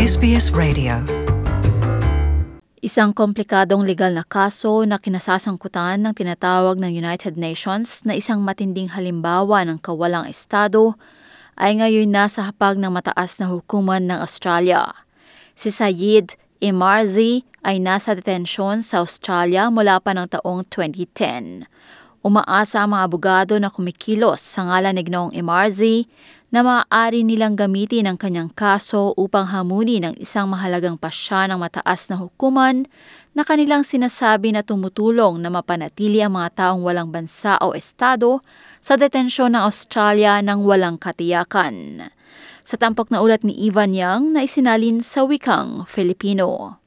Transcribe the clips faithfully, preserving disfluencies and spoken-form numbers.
S B S Radio. Isang komplikadong legal na kaso na kinasasangkutan ng tinatawag ng United Nations na isang matinding halimbawa ng kawalang estado ay ngayon nasa hapag ng mataas na hukuman ng Australia. Si Sayid Emarzi ay nasa detensyon sa Australia mula pa ng taong twenty ten. Umaasa ang mga abogado na kumikilos sa ngalan ni Ginoong Emarzi na maaari nilang gamitin ang kanyang kaso upang hamunin ng isang mahalagang pasya ng mataas na hukuman na kanilang sinasabi na tumutulong na mapanatili ang mga taong walang bansa o estado sa detensyon ng Australia ng walang katiyakan. Sa tampok na ulat ni Ivan Yang na isinalin sa wikang Filipino.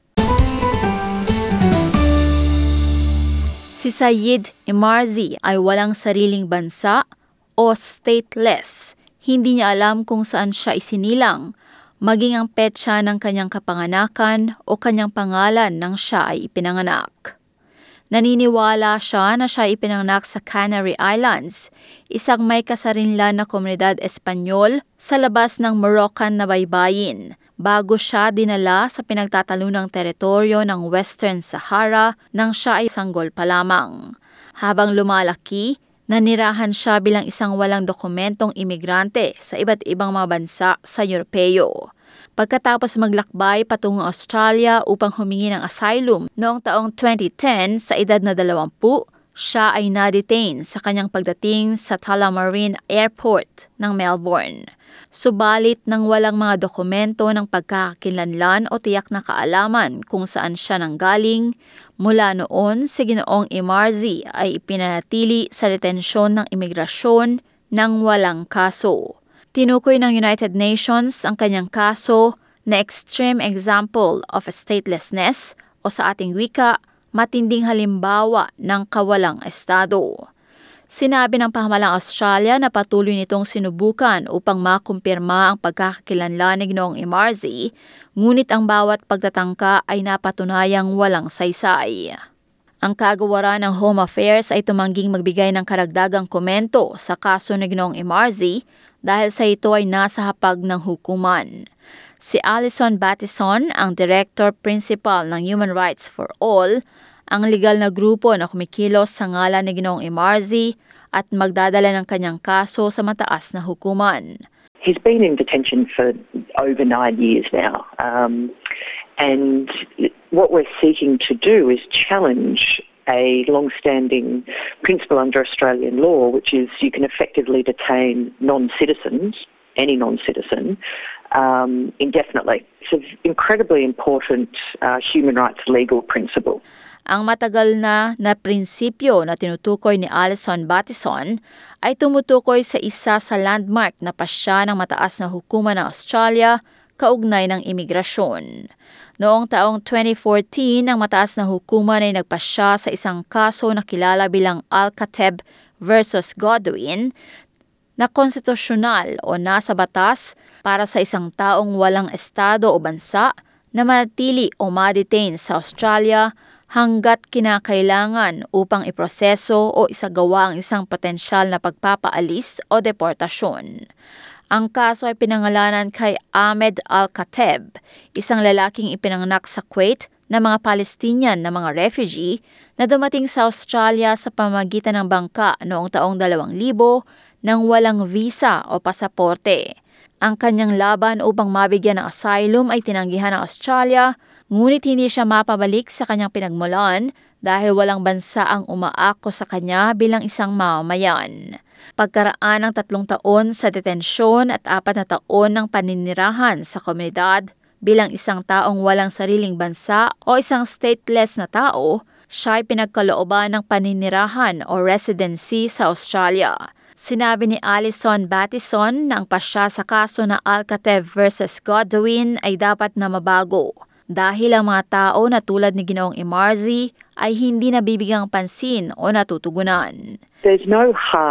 Si Sayid Emarzi ay walang sariling bansa o stateless. Hindi niya alam kung saan siya isinilang, maging ang petsa ng kanyang kapanganakan o kanyang pangalan nang siya ay ipinanganak. Naniniwala siya na siya ipinanganak sa Canary Islands, isang may kasarinlan na komunidad Espanyol sa labas ng Moroccan na baybayin, bago siya dinala sa pinagtatalunang teritoryo ng Western Sahara nang siya ay sanggol pa lamang. Habang lumalaki, nanirahan siya bilang isang walang dokumentong imigrante sa iba't ibang mga bansa sa Europeo. Pagkatapos maglakbay patungong Australia upang humingi ng asylum noong taong twenty ten sa edad na dalawampu, siya ay na-detain sa kanyang pagdating sa Tullamarine Airport ng Melbourne. Subalit nang walang mga dokumento ng pagkakakilanlan o tiyak na kaalaman kung saan siya nanggaling, mula noon si Ginoong Emarzi ay ipinanatili sa detensyon ng imigrasyon ng walang kaso. Tinukoy ng United Nations ang kanyang kaso na extreme example of statelessness o sa ating wika, matinding halimbawa ng kawalang estado. Sinabi ng pahamalang Australia na patuloy nitong sinubukan upang makumpirma ang pagkakakilanlan ni Ginoong Emarzi, ngunit ang bawat pagtatangka ay napatunayang walang saysay. Ang kagawaran ng Home Affairs ay tumangging magbigay ng karagdagang komento sa kaso ni Ginoong Emarzi dahil sa ito ay nasa hapag ng hukuman. Si Alison Battison, ang Director Principal ng Human Rights for All, ang legal na grupo na kumikilos sa ngalan ni Ginoong Emarzi at magdadala ng kanyang kaso sa mataas na hukuman. He's been in detention for over nine years now, um, and what we're seeking to do is challenge a long-standing principle under Australian law, which is you can effectively detain non-citizens, any non-citizen, um, indefinitely. It's an incredibly important uh, human rights legal principle. Ang matagal na na prinsipyo na tinutukoy ni Alison Battison ay tumutukoy sa isa sa landmark na pasya ng mataas na hukuman ng Australia kaugnay ng imigrasyon. Noong taong twenty fourteen, ang mataas na hukuman ay nagpasya sa isang kaso na kilala bilang Alcateb versus Godwin na konstitusyonal o nasa batas para sa isang taong walang estado o bansa na manatili o ma-detain sa Australia hanggat kinakailangan upang iproseso o isagawa ang isang potensyal na pagpapaalis o deportasyon. Ang kaso ay pinangalanan kay Ahmed Al-Kateb, isang lalaking ipinanganak sa Kuwait na mga Palestinian na mga refugee na dumating sa Australia sa pamamagitan ng bangka noong taong dalawang libo nang walang visa o pasaporte. Ang kanyang laban upang mabigyan ng asylum ay tinanggihan ng Australia, ngunit hindi siya mapabalik sa kanyang pinagmulan dahil walang bansa ang umaako sa kanya bilang isang mamamayan. Pagkaraan ng tatlong taon sa detensyon at apat na taon ng paninirahan sa komunidad bilang isang taong walang sariling bansa o isang stateless na tao, siya ay pinagkalooban ng paninirahan o residency sa Australia. Sinabi ni Alison Battison na ang pasya sa kaso na Alcateb versus Godwin ay dapat na mabago dahil ang mga tao na tulad ni Ginoong Emarzi ay hindi nabibigyang pansin o natutugunan. There's no hard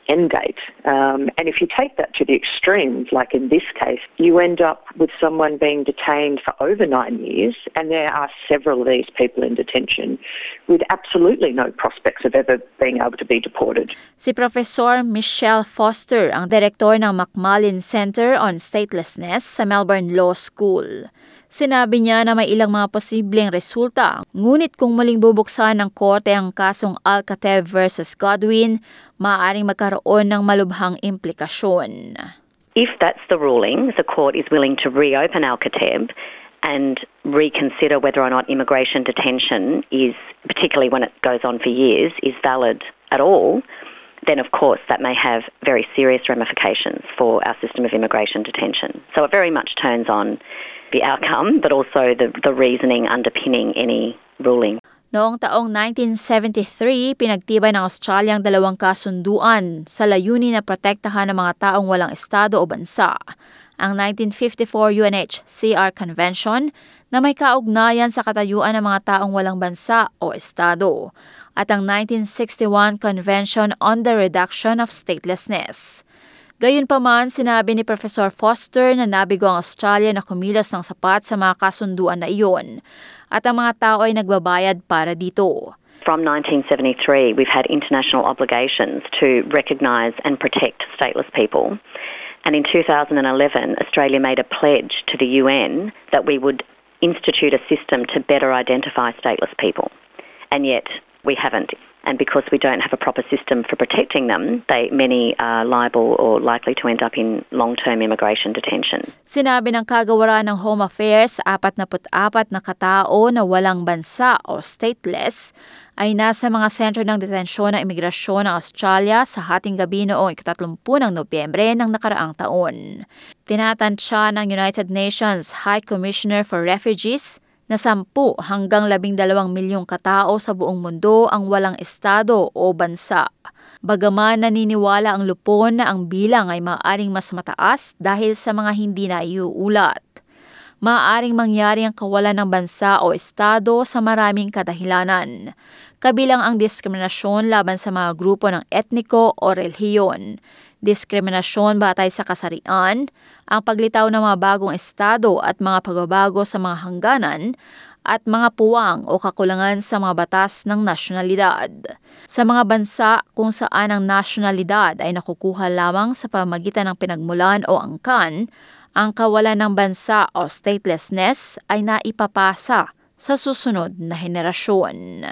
end date. Um, and if you take that to the extremes, like in this case, you end up with someone being detained for over nine years, and there are several of these people in detention with absolutely no prospects of ever being able to be deported. Si Professor Michelle Foster, ang direktor ng Macmillan Center on Statelessness sa Melbourne Law School. Sinabi niya na may ilang mga posibleng resulta, ngunit kung muling bubuksan ng korte ang kasong Alcatev versus Godwin, maaaring magkaroon ng malubhang implikasyon. If that's the ruling, the court is willing to reopen Alcatev and reconsider whether or not immigration detention is, particularly when it goes on for years, is valid at all, then of course that may have very serious ramifications for our system of immigration detention. So it very much turns on the outcome, but also the, the reasoning underpinning any ruling. Noong taong nineteen seventy-three, pinagtibay ng Australia ang dalawang kasunduan sa layunin na protektahan ng mga taong walang estado o bansa. Ang nineteen fifty-four U N H C R Convention na may kaugnayan sa katayuan ng mga taong walang bansa o estado, at ang nineteen sixty-one Convention on the Reduction of Statelessness. Gayunpaman, sinabi ni Professor Foster na nabigo ang Australia na kumilos ng sapat sa mga kasunduan na iyon at ang mga tao ay nagbabayad para dito. From nineteen seventy-three, we've had international obligations to recognise and protect stateless people. And in two thousand eleven, Australia made a pledge to the U N that we would institute a system to better identify stateless people. And yet, we haven't. And because we don't have a proper system for protecting them, they many are liable or likely to end up in long-term immigration detention. Sinabi ng Kagawaran ng Home Affairs, apat na apat na katao na walang bansa o stateless ay nasa mga sentro ng detensyon ng imigrasyon ng Australia sa hating gabi noong ikatatlumput ng Nobyembre ng nakaraang taon. Tinatansya ng United Nations High Commissioner for Refugees na sampu hanggang labing dalawang milyong katao sa buong mundo ang walang estado o bansa. Bagaman naniniwala ang lupon na ang bilang ay maaaring mas mataas dahil sa mga hindi na iuulat. Maaaring mangyari ang kawalan ng bansa o estado sa maraming kadahilanan, kabilang ang diskriminasyon laban sa mga grupo ng etniko o relihiyon, diskriminasyon batay sa kasarian, ang paglitaw ng mga bagong estado at mga pagbabago sa mga hangganan, at mga puwang o kakulangan sa mga batas ng nasyonalidad. Sa mga bansa kung saan ang nasyonalidad ay nakukuha lamang sa pamamagitan ng pinagmulan o angkan, ang kawalan ng bansa o statelessness ay naipapasa sa susunod na henerasyon.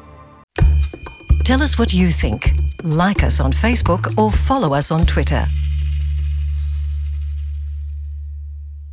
Tell us what you think. Like us on Facebook or follow us on Twitter.